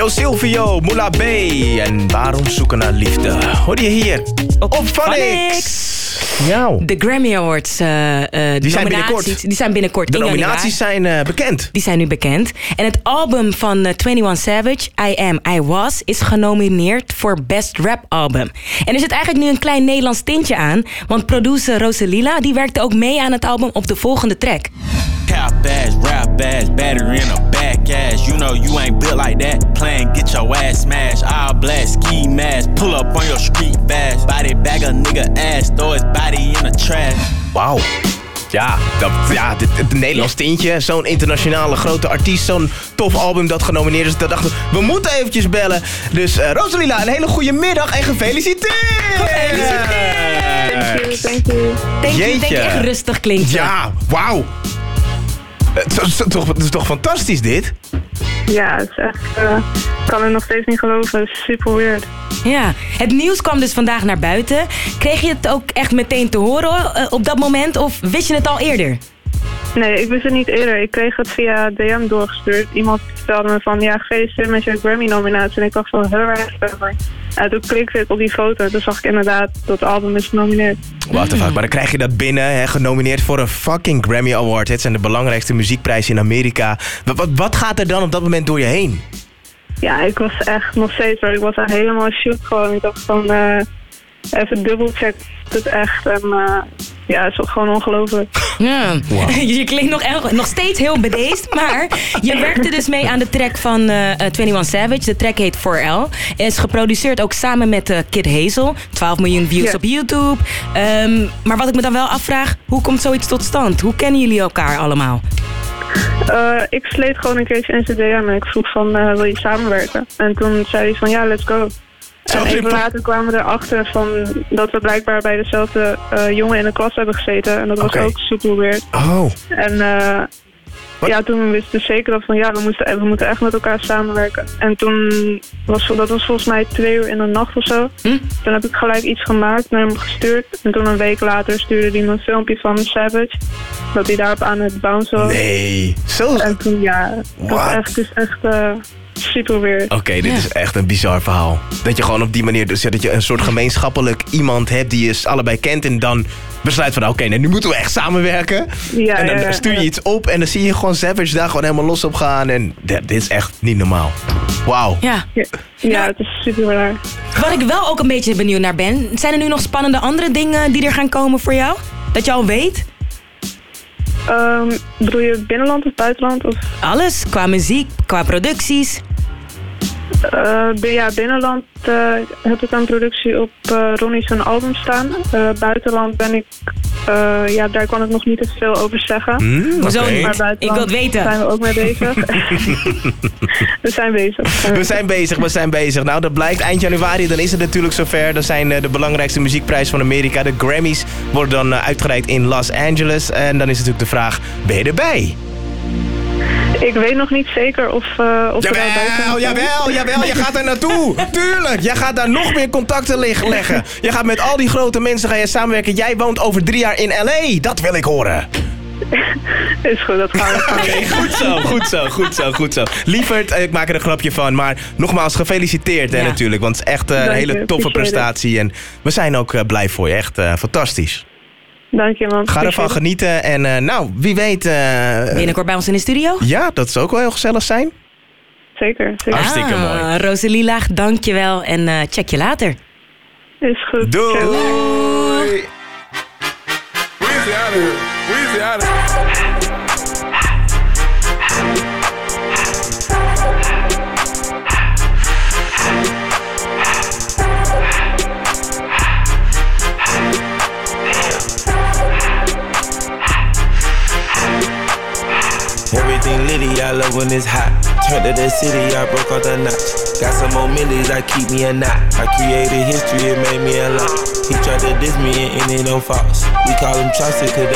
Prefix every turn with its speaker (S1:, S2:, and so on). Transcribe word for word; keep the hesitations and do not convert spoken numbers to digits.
S1: Yo Silvio, Moula B. En waarom zoeken naar liefde? Hoor je hier op, op Phonics. Ja.
S2: De Grammy Awards uh, uh,
S1: die, zijn binnenkort.
S2: die zijn binnenkort.
S1: De nominaties zijn uh, bekend.
S2: Die zijn nu bekend. En het album van uh, eenentwintig Savage, I Am, I Was, is genomineerd voor Best Rap Album. En er zit eigenlijk nu een klein Nederlands tintje aan. Want producer Rosalila, die werkte ook mee aan het album op de volgende track.
S3: Cap ass, rap ass, battery in a back ass. You know you ain't built like that. Playing, get your ass smashed. All black, ski mask. Pull up on your street fast. Body bag a nigga ass. Throw his body in the trash.
S1: Wauw. Ja, dat, ja dit, het Nederlands tintje. Zo'n internationale grote artiest. Zo'n tof album dat genomineerd is. Dat dachten we, we moeten eventjes bellen. Dus uh, Rosalila, een hele goede middag en gefeliciteerd!
S2: Gefeliciteerd!
S4: Thank you, thank you.
S2: Denk je, denk je echt rustig klinkt.
S1: Ja, wauw. Het is toch, het is toch fantastisch dit?
S4: Ja, het is echt... Uh, ik kan het nog steeds niet geloven. Het is super weird.
S2: Ja, het nieuws kwam dus vandaag naar buiten. Kreeg je het ook echt meteen te horen uh, op dat moment? Of wist je het al eerder?
S4: Nee, ik wist het niet eerder. Ik kreeg het via D M doorgestuurd. Iemand vertelde me van, ja, gefeliciteerd met je Grammy-nominatie. En ik dacht van, heel erg over. En toen klikte ik op die foto. Toen zag ik inderdaad dat het album is genomineerd.
S1: What the fuck, maar dan krijg je dat binnen, hè, genomineerd voor een fucking Grammy Award. Het zijn de belangrijkste muziekprijzen in Amerika. Wat, wat, wat gaat er dan op dat moment door je heen?
S4: Ja, ik was echt nog steeds, hoor. Ik was echt helemaal shook gewoon. Ik dacht van, uh, even dubbelcheck het echt. En uh, ja, het is gewoon ongelooflijk.
S2: Ja,
S1: wow.
S2: Je klinkt nog, nog steeds heel bedeesd, maar je werkte dus mee aan de track van uh, eenentwintig Savage. De track heet four L. Is geproduceerd ook samen met uh, Kid Hazel. twaalf miljoen views yeah. op YouTube. Um, maar wat ik me dan wel afvraag, hoe komt zoiets tot stand? Hoe kennen jullie elkaar allemaal?
S4: Uh, ik sleet gewoon een keertje in zijn D M en ik vroeg van, uh, wil je samenwerken? En toen zei hij van, ja, let's go.
S1: Zo
S4: en even later kwamen we erachter van dat we blijkbaar bij dezelfde uh, jongen in de klas hebben gezeten. En dat was okay. ook super weird.
S1: Oh.
S4: En uh, ja, toen wisten we zeker dat van, ja, we, moesten, we moeten echt met elkaar samenwerken. En toen, was dat was volgens mij twee uur in de nacht of zo. Hm? Toen heb ik gelijk iets gemaakt, naar hem gestuurd. En toen een week later stuurde hij me een filmpje van Savage. Dat hij daarop aan het bouncen was.
S1: Nee, zo...
S4: En toen, ja, het was echt, het is echt uh, super weird.
S1: Oké, okay, dit ja. is echt een bizar verhaal. Dat je gewoon op die manier, dus dat je een soort gemeenschappelijk iemand hebt die je allebei kent en dan besluit van, oké, okay, nou, nu moeten we echt samenwerken.
S4: Ja,
S1: en dan
S4: ja, ja,
S1: stuur je
S4: ja.
S1: iets op en dan zie je gewoon Savage daar gewoon helemaal los op gaan. En dit is echt niet normaal. Wauw.
S2: Ja.
S4: Ja, ja, het is super raar.
S2: Wat ik wel ook een beetje benieuwd naar ben, zijn er nu nog spannende andere dingen die er gaan komen voor jou? Dat je al weet?
S4: Um, bedoel je binnenland of buitenland? Of?
S2: Alles, qua muziek, qua producties.
S4: Uh, ja, binnenland uh, heb ik een productie op uh, Ronnie's album staan. Uh, buitenland ben ik, uh, ja, daar kan ik nog niet te veel over zeggen.
S1: Mm,
S2: Hoezo
S1: okay.
S2: niet?
S4: Maar
S2: Ik wil het weten.
S4: Daar zijn we ook mee bezig. we zijn bezig.
S1: We zijn bezig, we zijn bezig. Nou, dat blijkt eind januari, dan is het natuurlijk zover. Dan zijn uh, de belangrijkste muziekprijzen van Amerika. De Grammys worden dan uh, uitgereikt in Los Angeles. En dan is natuurlijk de vraag, ben je erbij?
S4: Ik weet nog niet zeker of, uh, of
S1: jawel,
S4: we erbij kunnen.
S1: Jawel, jawel, je gaat er naartoe. Tuurlijk, jij gaat daar nog meer contacten leggen. Je gaat met al die grote mensen ga je samenwerken. Jij woont over drie jaar in L A. Dat wil ik horen.
S4: Is goed, dat gaan we gaan.
S1: Oké, okay, goed zo, goed zo, goed zo, goed zo. Lieverd, ik maak er een grapje van. Maar nogmaals, gefeliciteerd hè, ja. natuurlijk. Want het is echt uh, een hele toffe prestatie. En we zijn ook uh, blij voor je. Echt uh, fantastisch.
S4: Dank je, man.
S1: Ga ervan genieten. En uh, nou, wie weet... Uh,
S2: binnenkort bij ons in de studio?
S1: Ja, dat zou ook wel heel gezellig zijn.
S4: Zeker, zeker.
S1: Hartstikke
S2: ah,
S1: mooi.
S2: Rosalila, dank je wel. En uh, check je later.
S4: Is goed.
S1: Doei.
S5: Weezy out of here. Weezy out of here.
S6: Everything litty, I love when it's hot. Turned to the city, I broke all the knots. Got some more millies, I keep me a knot. I created history, it made me a lot. He tried to diss me and it ain't no false. We call him Chaucer, cause